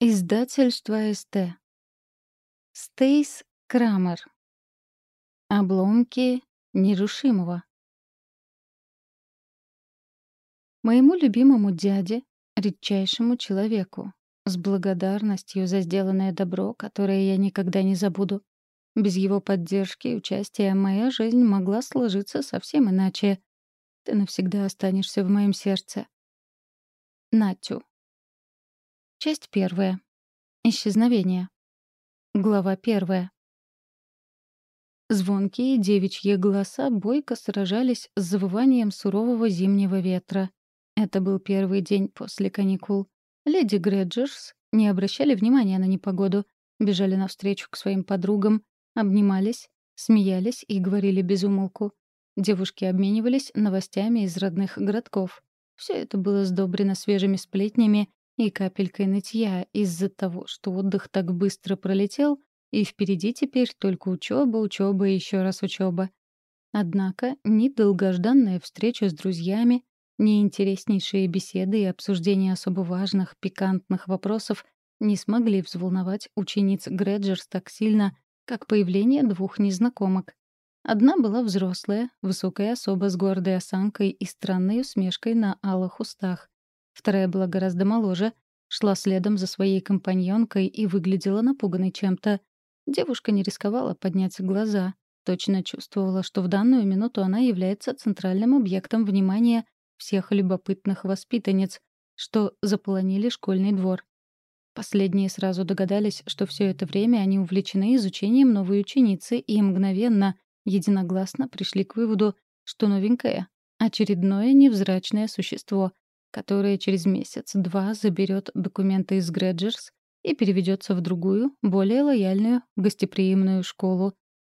Издательство СТ. Стейс Крамер. Обломки нерушимого. Моему любимому дяде, редчайшему человеку, с благодарностью за сделанное добро, которое я никогда не забуду. Без его поддержки и участия моя жизнь могла сложиться совсем иначе. Ты навсегда останешься в моем сердце. Натю. Часть первая. Исчезновение. Глава первая. Звонкие девичьи голоса бойко сражались с завыванием сурового зимнего ветра. Это был первый день после каникул. Леди Грэджерс не обращали внимания на непогоду, бежали навстречу к своим подругам, обнимались, смеялись и говорили без умолку. Девушки обменивались новостями из родных городков. Все это было сдобрено свежими сплетнями и капелькой нытья из-за того, что отдых так быстро пролетел, и впереди теперь только учеба, учеба и еще раз учеба. Однако ни долгожданная встреча с друзьями, ни интереснейшие беседы и обсуждение особо важных, пикантных вопросов не смогли взволновать учениц Грэджерс так сильно, как появление двух незнакомок. Одна была взрослая, высокая особа с гордой осанкой и странной усмешкой на алых устах. Вторая была гораздо моложе, шла следом за своей компаньонкой и выглядела напуганной чем-то. Девушка не рисковала поднять глаза, точно чувствовала, что в данную минуту она является центральным объектом внимания всех любопытных воспитанниц, что заполонили школьный двор. Последние сразу догадались, что все это время они увлечены изучением новой ученицы и мгновенно, единогласно пришли к выводу, что новенькое — очередное невзрачное существо, которое через месяц-два заберет документы из Грэджерс и переведется в другую, более лояльную, гостеприимную школу.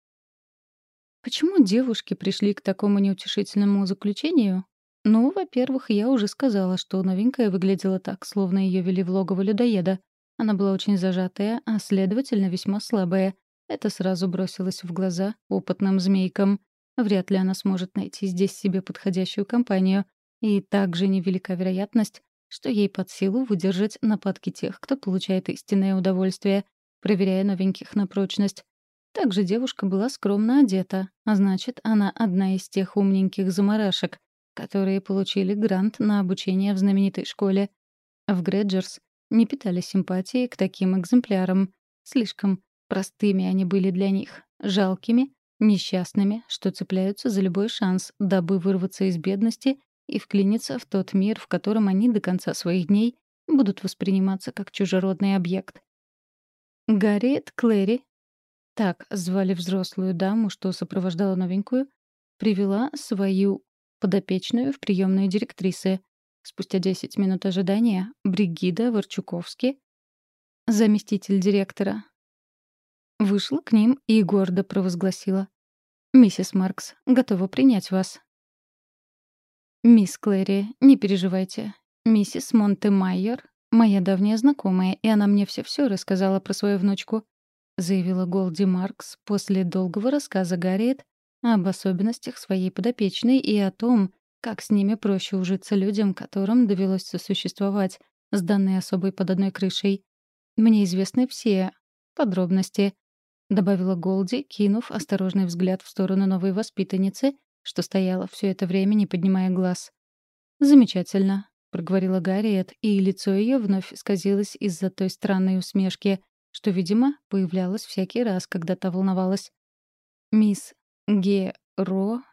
Почему девушки пришли к такому неутешительному заключению? Ну, во-первых, я уже сказала, что новенькая выглядела так, словно ее вели в логово людоеда. Она была очень зажатая, а, следовательно, весьма слабая. Это сразу бросилось в глаза опытным змейкам. Вряд ли она сможет найти здесь себе подходящую компанию. И также невелика вероятность, что ей под силу выдержать нападки тех, кто получает истинное удовольствие, проверяя новеньких на прочность. Также девушка была скромно одета, а значит, она одна из тех умненьких заморашек, которые получили грант на обучение в знаменитой школе. В Грэджерс не питали симпатии к таким экземплярам. Слишком простыми они были для них, жалкими, несчастными, что цепляются за любой шанс, дабы вырваться из бедности и вклиниться в тот мир, в котором они до конца своих дней будут восприниматься как чужеродный объект. Гарриет Клэри, так звали взрослую даму, что сопровождала новенькую, привела свою подопечную в приемную директрисы. Спустя 10 минут ожидания Бригида Ворчуковски, заместитель директора, вышла к ним и гордо провозгласила: «Миссис Маркс, готова принять вас». «Мисс Клэри, не переживайте. Миссис Монтемайер — моя давняя знакомая, и она мне все-все рассказала про свою внучку», — заявила Голди Маркс после долгого рассказа Гарриет об особенностях своей подопечной и о том, как с ними проще ужиться людям, которым довелось сосуществовать с данной особой под одной крышей. «Мне известны все подробности», — добавила Голди, кинув осторожный взгляд в сторону новой воспитанницы, что стояла все это время, не поднимая глаз. «Замечательно», — проговорила Гарриет, и лицо ее вновь исказилось из-за той странной усмешки, что, видимо, появлялась всякий раз, когда та волновалась. «Мисс Героева»,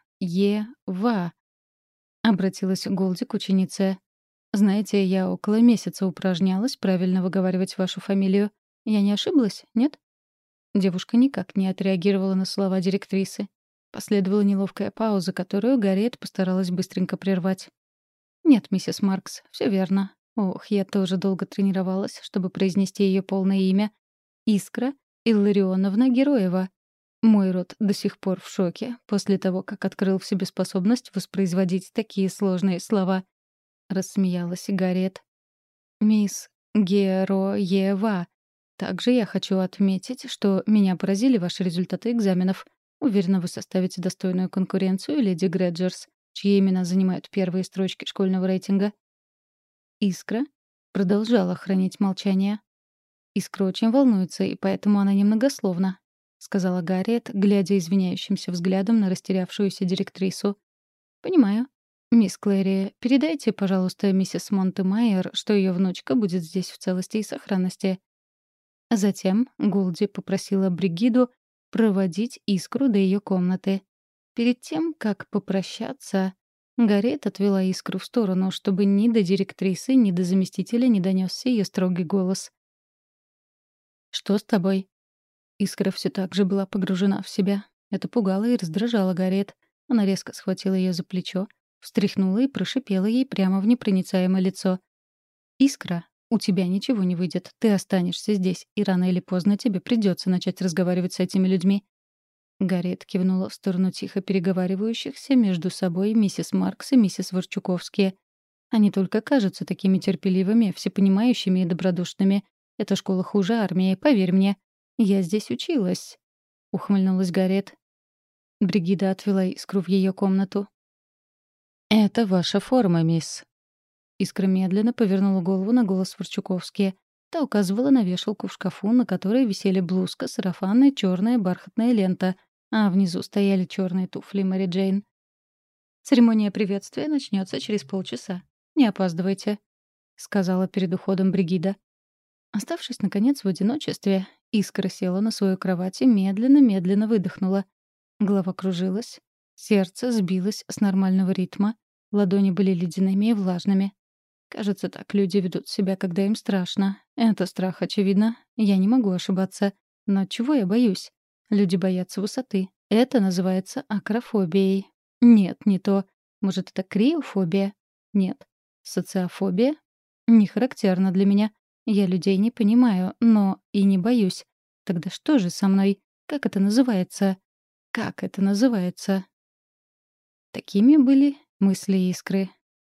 — обратилась Голди к ученице. «Знаете, я около месяца упражнялась правильно выговаривать вашу фамилию. Я не ошиблась, нет?» Девушка никак не отреагировала на слова директрисы. Последовала неловкая пауза, которую Гарриет постаралась быстренько прервать. «Нет, миссис Маркс, все верно. Ох, я тоже долго тренировалась, чтобы произнести ее полное имя. Искра Илларионовна Героева. Мой род до сих пор в шоке после того, как открыл в себе способность воспроизводить такие сложные слова», — рассмеялась Гарриет. «Мисс Героева, также я хочу отметить, что меня поразили ваши результаты экзаменов. Уверена, вы составите достойную конкуренцию леди Грэджерс, чьи имена занимают первые строчки школьного рейтинга». Искра продолжала хранить молчание. Искра очень волнуется, и поэтому она немногословна», — сказала Гарриет, глядя извиняющимся взглядом на растерявшуюся директрису. «Понимаю. Мисс Клэри, передайте, пожалуйста, миссис Монтемайер, что ее внучка будет здесь в целости и сохранности». Затем Голди попросила Бригиду проводить Искру до ее комнаты. Перед тем, как попрощаться, Гарриет отвела Искру в сторону, чтобы ни до директрисы, ни до заместителя не донесся ее строгий голос. «Что с тобой?» Искра все так же была погружена в себя. Это пугало и раздражало Гарриет. Она резко схватила ее за плечо, встряхнула и прошипела ей прямо в непроницаемое лицо. «Искра, у тебя ничего не выйдет. Ты останешься здесь, и рано или поздно тебе придется начать разговаривать с этими людьми». Гарриет кивнула в сторону тихо переговаривающихся между собой миссис Маркс и миссис Ворчуковские. Они только кажутся такими терпеливыми, всепонимающими и добродушными. Эта школа хуже армии, поверь мне. Я здесь училась. Ухмыльнулась Гарриет. Бригида отвела Искру в ее комнату. «Это ваша форма, мисс». Искра медленно повернула голову на голос Ворчуковские. Та указывала на вешалку в шкафу, на которой висели блузка, сарафан и черная бархатная лента, а внизу стояли черные туфли Мэри Джейн. «Церемония приветствия начнется через полчаса. Не опаздывайте», — сказала перед уходом Бригида. Оставшись, наконец, в одиночестве, Искра села на свою кровать и медленно-медленно выдохнула. Голова кружилась, сердце сбилось с нормального ритма, ладони были ледяными и влажными. Кажется, так люди ведут себя, когда им страшно. Это страх, очевидно. Я не могу ошибаться. Но чего я боюсь? Люди боятся высоты. Это называется акрофобией. Нет, не то. Может, это криофобия? Нет. Социофобия? Не характерно для меня. Я людей не понимаю, но и не боюсь. Тогда что же со мной? Как это называется? Как это называется? Такими были мысли Искры.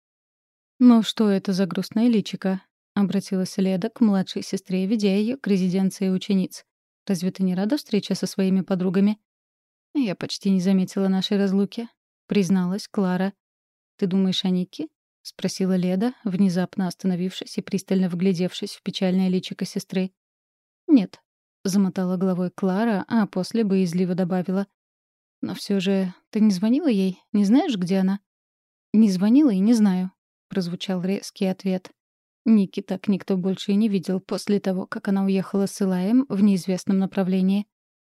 «Ну что это за грустное личико?» — обратилась Леда к младшей сестре, ведя ее к резиденции учениц. «Разве ты не рада встрече со своими подругами?» «Я почти не заметила нашей разлуки», — призналась Клара. «Ты думаешь о Нике?» — спросила Леда, внезапно остановившись и пристально вглядевшись в печальное личико сестры. «Нет», — замотала головой Клара, а после боязливо добавила. «Но все же ты не звонила ей? Не знаешь, где она?» «Не звонила и не знаю», — прозвучал резкий ответ. Ники так никто больше и не видел после того, как она уехала с Илаем в неизвестном направлении.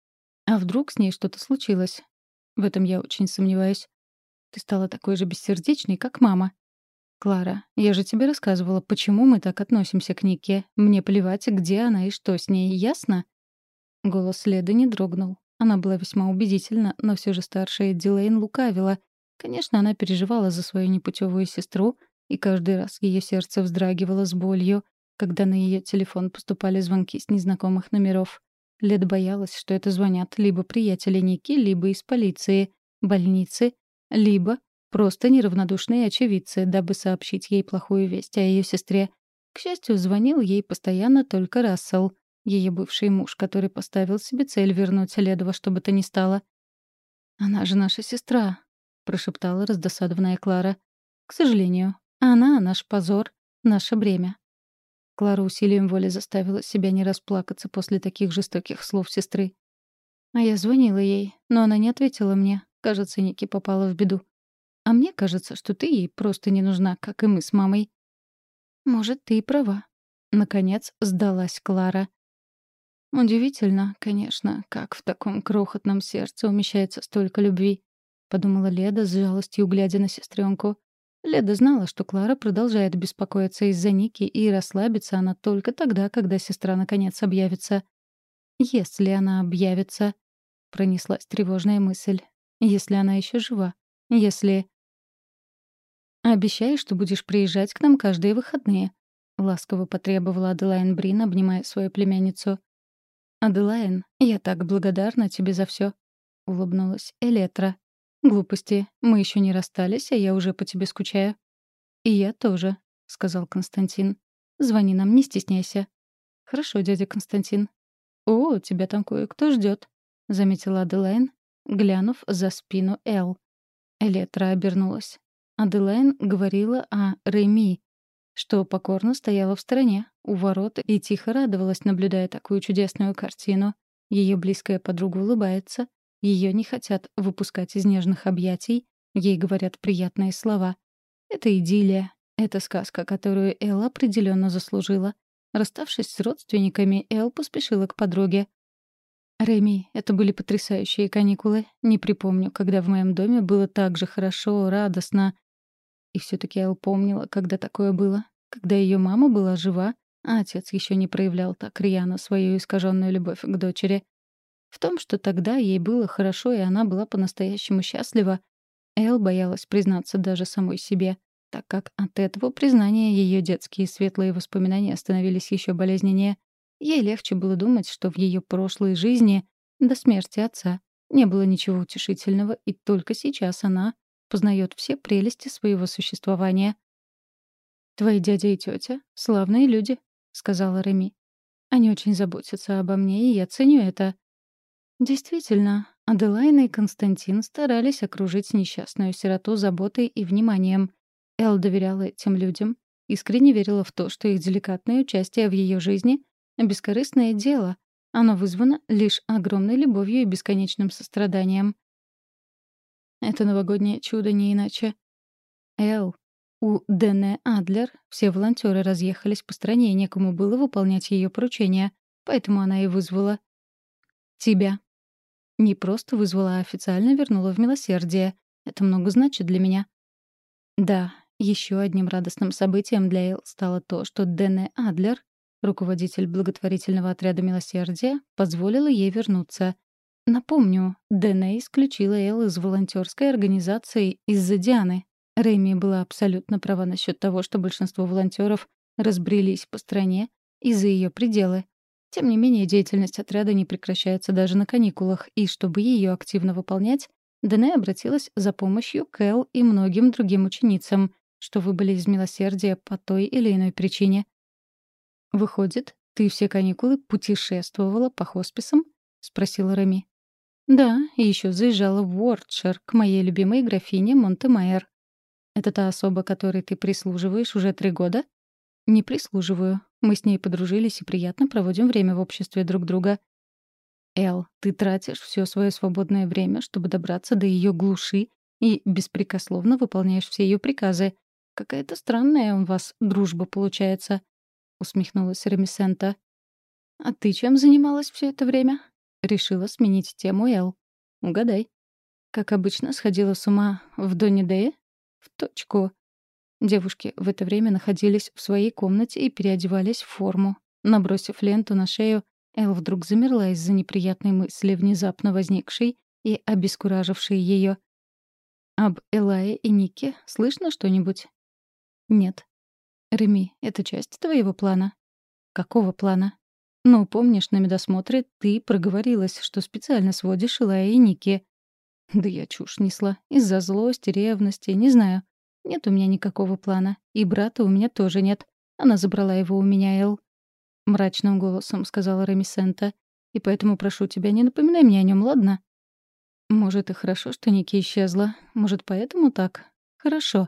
А вдруг с ней что-то случилось? В этом я очень сомневаюсь. Ты стала такой же бессердечной, как мама. Клара, я же тебе рассказывала, почему мы так относимся к Нике. Мне плевать, где она и что с ней, ясно? Голос Леды не дрогнул. Она была весьма убедительна, но все же старшая Дилейн лукавила. Конечно, она переживала за свою непутевую сестру, и каждый раз ее сердце вздрагивало с болью, когда на ее телефон поступали звонки с незнакомых номеров. Леда боялась, что это звонят либо приятели Ники, либо из полиции, больницы, либо просто неравнодушные очевидцы, дабы сообщить ей плохую весть о ее сестре. К счастью, звонил ей постоянно только Рассел, ее бывший муж, который поставил себе цель вернуть Леду во что бы то ни стало. «Она же наша сестра», — прошептала раздосадованная Клара. «К сожалению, она — наш позор, наше бремя». Клара усилием воли заставила себя не расплакаться после таких жестоких слов сестры. А я звонила ей, но она не ответила мне. Кажется, Ники попала в беду. А мне кажется, что ты ей просто не нужна, как и мы с мамой. Может, ты и права. Наконец сдалась Клара. Удивительно, конечно, как в таком крохотном сердце умещается столько любви, подумала Леда с жалостью, глядя на сестренку. Леда знала, что Клара продолжает беспокоиться из-за Ники, и расслабится она только тогда, когда сестра наконец объявится. Если она объявится, пронеслась тревожная мысль. Если она еще жива. Если... «Обещай, что будешь приезжать к нам каждые выходные», — ласково потребовала Аделайн Брин, обнимая свою племянницу. «Аделайн, я так благодарна тебе за все, улыбнулась Элетра. «Глупости. Мы еще не расстались, а я уже по тебе скучаю». «И я тоже», — сказал Константин. «Звони нам, не стесняйся». «Хорошо, дядя Константин». «О, тебя там кое-кто ждет», — заметила Аделайн, глянув за спину Эл. Элетра обернулась. Аделайн говорила о Реми. что покорно стояла в стороне, у ворот, и тихо радовалась, наблюдая такую чудесную картину. Ее близкая подруга улыбается, ее не хотят выпускать из нежных объятий, ей говорят приятные слова. Это идиллия, это сказка, которую Эл определенно заслужила. Расставшись с родственниками, Эл поспешила к подруге. «Реми, это были потрясающие каникулы. Не припомню, когда в моем доме было так же хорошо, радостно. И все-таки Эл помнила, когда такое было. Когда ее мама была жива, а отец еще не проявлял так рьяно свою искаженную любовь к дочери. В том, что тогда ей было хорошо, и она была по-настоящему счастлива, Эл боялась признаться даже самой себе, так как от этого признания ее детские светлые воспоминания становились еще болезненнее. Ей легче было думать, что в ее прошлой жизни, до смерти отца, не было ничего утешительного, и только сейчас она познает все прелести своего существования. «Твои дядя и тетя — славные люди», — сказала Реми. «Они очень заботятся обо мне, и я ценю это». Действительно, Аделайна и Константин старались окружить несчастную сироту заботой и вниманием. Эл доверяла этим людям, искренне верила в то, что их деликатное участие в ее жизни — бескорыстное дело. Оно вызвано лишь огромной любовью и бесконечным состраданием. Это новогоднее чудо не иначе. Эл. У Дэне Адлер все волонтеры разъехались по стране, и некому было выполнять ее поручения, поэтому она и вызвала тебя. Не просто вызвала, а официально вернула в милосердие. Это много значит для меня. Да, еще одним радостным событием для Эл стало то, что Дэне Адлер, руководитель благотворительного отряда милосердия, позволила ей вернуться. Напомню, Дэне исключила Эл из волонтерской организации из-за Дианы. Рэми была абсолютно права насчет того, что большинство волонтеров разбрелись по стране и за ее пределы. Тем не менее, деятельность отряда не прекращается даже на каникулах, и чтобы ее активно выполнять, Дэне обратилась за помощью к Эл и многим другим ученицам, что выбыли из милосердия по той или иной причине. «Выходит, ты все каникулы путешествовала по хосписам?» — спросила Реми. «Да, и еще заезжала в Уортшир к моей любимой графине Монтемайер. Это та особа, которой ты прислуживаешь уже 3 года?» «Не прислуживаю. Мы с ней подружились и приятно проводим время в обществе друг друга». «Эл, ты тратишь все свое свободное время, чтобы добраться до ее глуши и беспрекословно выполняешь все ее приказы. Какая-то странная у вас дружба получается», — усмехнулась Ремисента. «А ты чем занималась все это время?» Решила сменить тему Эл. «Угадай». «Как обычно, сходила с ума в Донни-Дее?» «В точку». Девушки в это время находились в своей комнате и переодевались в форму. Набросив ленту на шею, Эл вдруг замерла из-за неприятной мысли, внезапно возникшей и обескуражившей ее. «Об Элае и Нике слышно что-нибудь?» «Нет». «Реми, это часть твоего плана?» «Какого плана?» «Ну, помнишь, на медосмотре ты проговорилась, что специально сводишь Элая и Ники». «Да я чушь несла. Из-за злости, ревности, не знаю. Нет у меня никакого плана. И брата у меня тоже нет. Она забрала его у меня, Эл». Мрачным голосом сказала Ремисента. «И поэтому прошу тебя, не напоминай мне о нем, ладно?» «Может, и хорошо, что Ники исчезла. Может, поэтому так? Хорошо».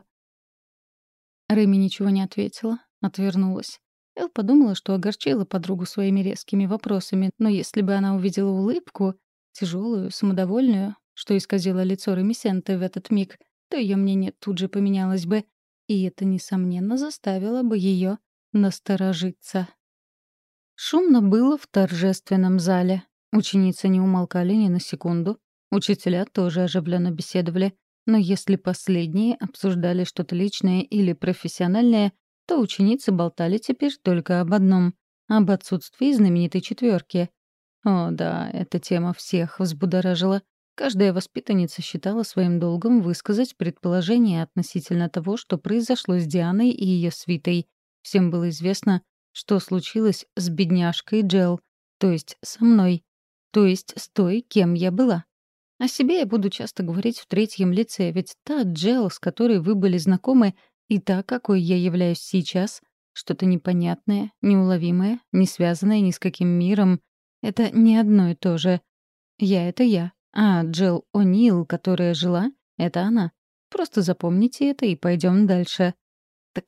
Реми ничего не ответила, отвернулась. Эл подумала, что огорчила подругу своими резкими вопросами, но если бы она увидела улыбку, тяжелую, самодовольную, что исказило лицо Ремисенты в этот миг, то ее мнение тут же поменялось бы, и это, несомненно, заставило бы ее насторожиться. Шумно было в торжественном зале. Ученицы не умолкали ни на секунду. Учителя тоже оживленно беседовали. Но если последние обсуждали что-то личное или профессиональное, то ученицы болтали теперь только об одном — об отсутствии знаменитой четверки. О да, эта тема всех взбудоражила. Каждая воспитанница считала своим долгом высказать предположение относительно того, что произошло с Дианой и ее свитой. Всем было известно, что случилось с бедняжкой Джел, то есть со мной, то есть с той, кем я была. О себе я буду часто говорить в третьем лице, ведь та Джел, с которой вы были знакомы, и та, какой я являюсь сейчас, что-то непонятное, неуловимое, не связанное ни с каким миром, это не одно и то же. Я — это я, а Джел О'Нил, которая жила, — это она. Просто запомните это и пойдем дальше. Так вот,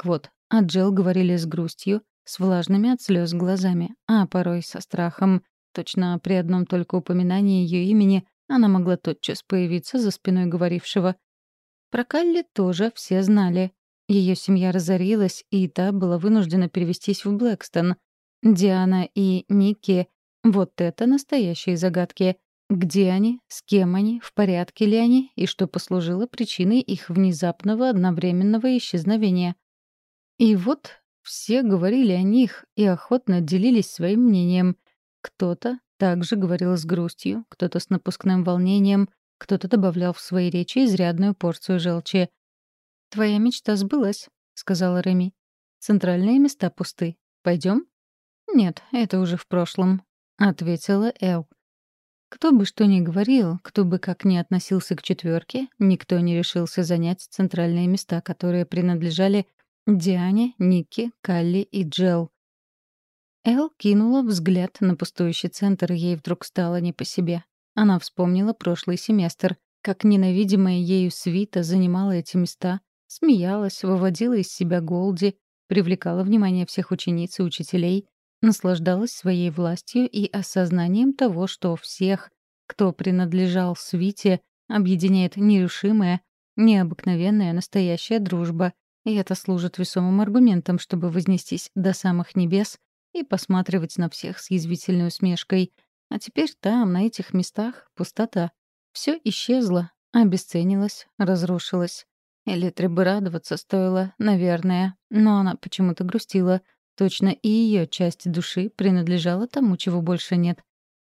а Джилл говорили с грустью, с влажными от слез глазами, а порой со страхом. Точно при одном только упоминании ее имени она могла тотчас появиться за спиной говорившего. Про Калли тоже все знали. Ее семья разорилась, и та была вынуждена перевестись в Блэкстон. Диана и Ники — вот это настоящие загадки. Где они, с кем они, в порядке ли они, и что послужило причиной их внезапного одновременного исчезновения. И вот все говорили о них и охотно делились своим мнением. Кто-то также говорил с грустью, кто-то с напускным волнением, кто-то добавлял в свои речи изрядную порцию желчи. «Твоя мечта сбылась», — сказала Реми. «Центральные места пусты. Пойдем?» «Нет, это уже в прошлом», — ответила Эл. Кто бы что ни говорил, кто бы как ни относился к четверке, никто не решился занять центральные места, которые принадлежали Диане, Нике, Калли и Джел. Эл кинула взгляд на пустующий центр, и ей вдруг стало не по себе. Она вспомнила прошлый семестр, как ненавидимая ею свита занимала эти места, смеялась, выводила из себя Голди, привлекала внимание всех учениц и учителей, наслаждалась своей властью и осознанием того, что всех, кто принадлежал свите, объединяет нерушимая, необыкновенная настоящая дружба, и это служит весомым аргументом, чтобы вознестись до самых небес и посматривать на всех с язвительной усмешкой. А теперь там, на этих местах, пустота. Все исчезло, обесценилось, разрушилось. Элитре бы радоваться стоило, наверное, но она почему-то грустила. Точно и ее часть души принадлежала тому, чего больше нет.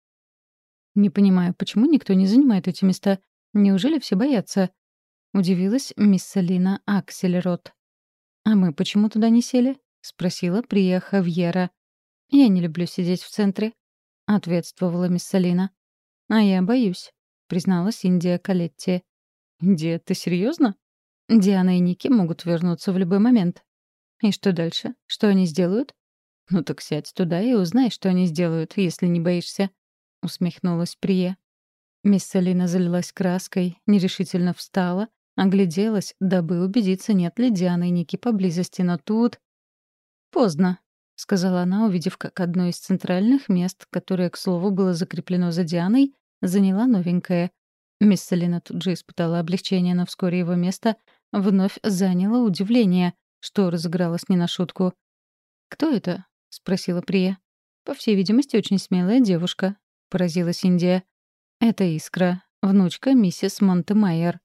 «Не понимаю, почему никто не занимает эти места? Неужели все боятся?» — удивилась мисс Салина Аксельрот. «А мы почему туда не сели?» — спросила Прия Хавьера. «Я не люблю сидеть в центре», — ответствовала мисс Салина. «А я боюсь», — призналась Индия Калетти. «Индия, ты серьезно? Диана и Ники могут вернуться в любой момент». «И что дальше? Что они сделают?» «Ну так сядь туда и узнай, что они сделают, если не боишься», — усмехнулась Прия. Мисс Салина залилась краской, нерешительно встала, огляделась, дабы убедиться, нет ли Дианы и Ники поблизости, но тут... «Поздно», — сказала она, увидев, как одно из центральных мест, которое, к слову, было закреплено за Дианой, заняла новенькая. Мисс Салина тут же испытала облегчение, но вскоре его место вновь заняло удивление, что разыгралось не на шутку. «Кто это?» — спросила Прия. «По всей видимости, очень смелая девушка», — поразилась Индия. «Это Искра, внучка миссис Монтемайер»,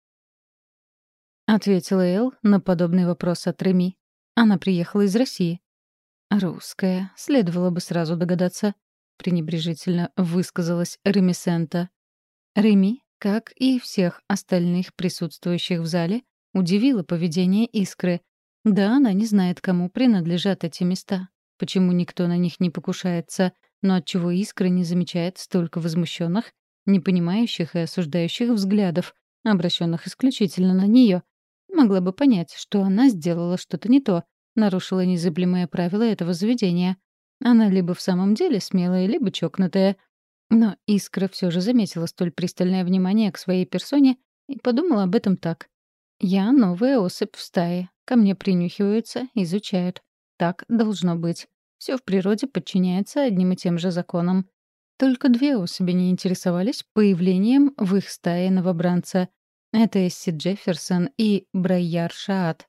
— ответила Эл на подобный вопрос от Реми. «Она приехала из России». «Русская, следовало бы сразу догадаться», — пренебрежительно высказалась Ремисента. Реми, как и всех остальных присутствующих в зале, удивило поведение Искры. Да, она не знает, кому принадлежат эти места, почему никто на них не покушается, но отчего Искра не замечает столько возмущенных, непонимающих и осуждающих взглядов, обращенных исключительно на нее. Могла бы понять, что она сделала что-то не то, нарушила незыблемые правила этого заведения. Она либо в самом деле смелая, либо чокнутая. Но Искра все же заметила столь пристальное внимание к своей персоне и подумала об этом так. «Я новая особь в стае. Ко мне принюхиваются, изучают. Так должно быть. Все в природе подчиняется одним и тем же законам». Только две особи не интересовались появлением в их стае новобранца. Это Эсси Джефферсон и Брайяр Шаат.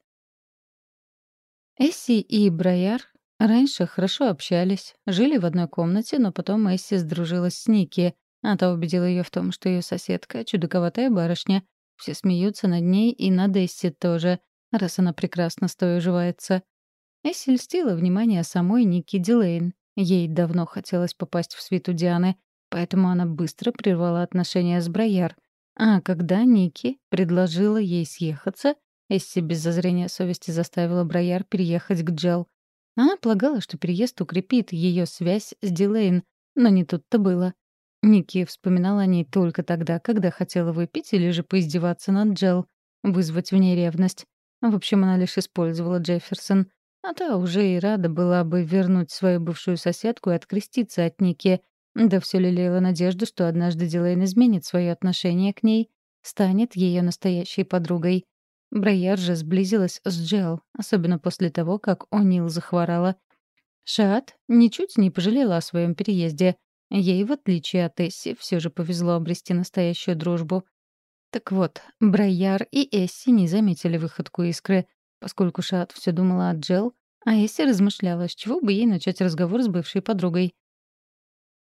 Эсси и Брайяр раньше хорошо общались, жили в одной комнате, но потом Эсси сдружилась с Ники, а та убедила ее в том, что ее соседка — чудаковатая барышня. Все смеются над ней и над Эсси тоже, раз она прекрасно стоя уживается. Эсси льстила внимание самой Ники Дилейн. Ей давно хотелось попасть в свиту Дианы, поэтому она быстро прервала отношения с Брайяр. А когда Ники предложила ей съехаться, Эсси без зазрения совести заставила Брайяр переехать к Джел. Она полагала, что переезд укрепит ее связь с Дилейн, но не тут-то было. Ники вспоминала о ней только тогда, когда хотела выпить или же поиздеваться над Джел, вызвать в ней ревность. В общем, она лишь использовала Джефферсон, а та уже и рада была бы вернуть свою бывшую соседку и откреститься от Ники. Да все лелеяла надежду, что однажды Дилейн изменит свое отношение к ней, станет ее настоящей подругой. Брайер же сблизилась с Джел, особенно после того, как О'Нил захворала. Шаат ничуть не пожалела о своем переезде. Ей, в отличие от Эсси, все же повезло обрести настоящую дружбу. Так вот, Брайяр и Эсси не заметили выходку Искры, поскольку Шаат все думала о Джел, а Эсси размышляла, с чего бы ей начать разговор с бывшей подругой.